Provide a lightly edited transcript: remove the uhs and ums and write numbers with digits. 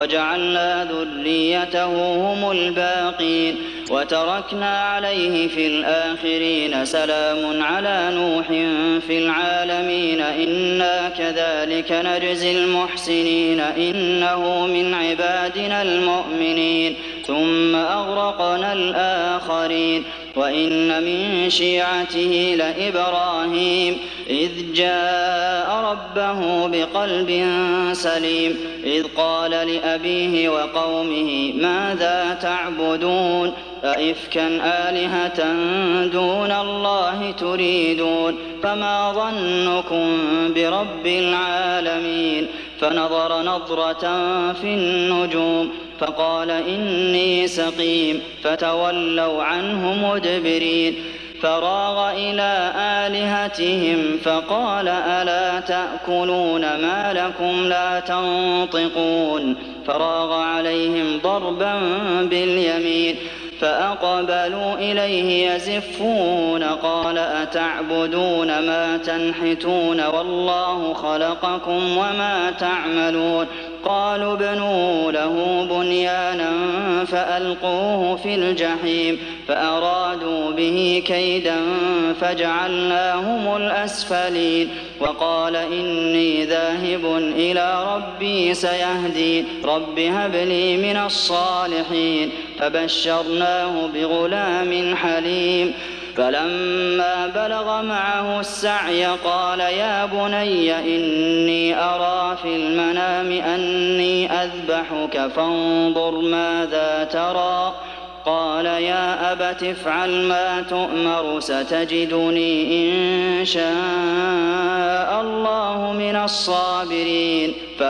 وجعلنا ذريته هم الباقين وتركنا عليه في الآخرين سلام على نوح في العالمين إنا كذلك نجزي المحسنين إنه من عبادنا المؤمنين ثم أغرقنا الآخرين وإن من شيعته لإبراهيم إذ جاء ربه بقلب سليم إذ قال لأبيه وقومه ماذا تعبدون أئفكا آلهة دون الله تريدون فما ظنكم برب العالمين فنظر نظرة في النجوم فقال إني سقيم فتولوا عنه مدبرين فراغ إلى آلهتهم فقال ألا تأكلون ما لكم لا تنطقون فراغ عليهم ضربا باليمين فأقبلوا إليه يزفون قال أتعبدون ما تنحتون والله خلقكم وما تعملون قالوا ابنوا له بنيانا فألقوه في الجحيم فأرادوا به كيدا فجعلناهم الأسفلين وقال إني ذاهب إلى ربي سيهدين رب هب لي من الصالحين فبشرناه بغلام حليم فلما بلغ معه السعي قال يا بني إني أرى في المنام أني أذبحك فانظر ماذا ترى قال يا أبت افعل ما تؤمر ستجدني إن شاء الله من الصابرين